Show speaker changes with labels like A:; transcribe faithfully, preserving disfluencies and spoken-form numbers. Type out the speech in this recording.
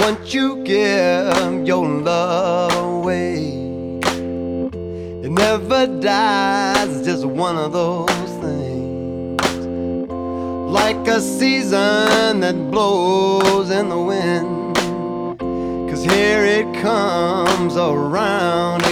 A: once you give your love away, it never dies. It's just one of those things, like a season that blows in the wind, 'cause here it comes around